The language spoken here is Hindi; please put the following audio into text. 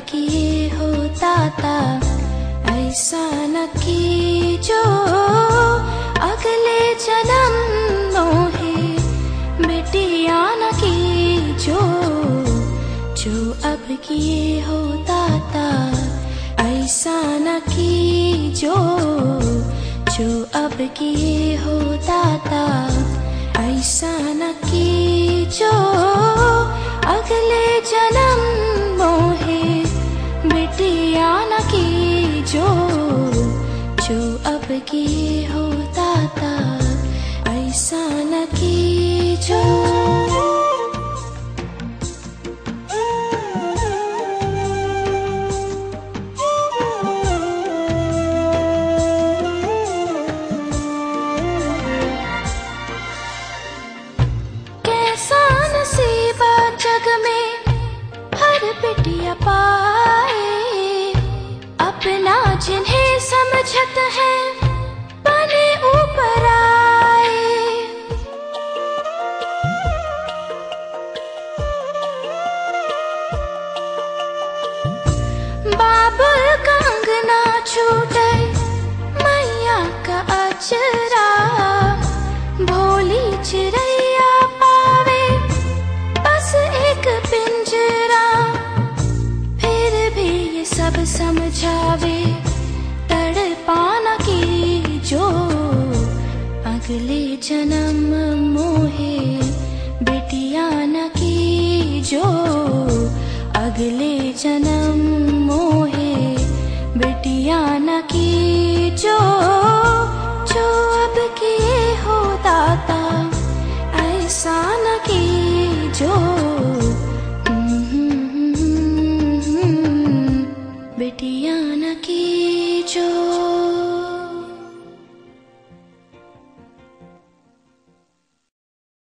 किए होता था, ऐसा न कीजो अगले जन्म मोहे बेटिया न कीजो। जो अब किए होता था, ऐसा न कीजो। जो अब किए होता था, ऐसा न कीजो अगले जन्म मोहे बेटिया न कीजो। जो अब किए होता था, ऐसा न कीजो। जग में हर बिटिया पाए, अपना जिन्हें समझत है बने ऊपर आए। बाबुल का अंगना छूटे मैया का अचरा, भोली चिड़ैया पावे बस एक पिंजरा। फिर भी ये सब समझावे तड़पाना की जो अगले जन्म मोहे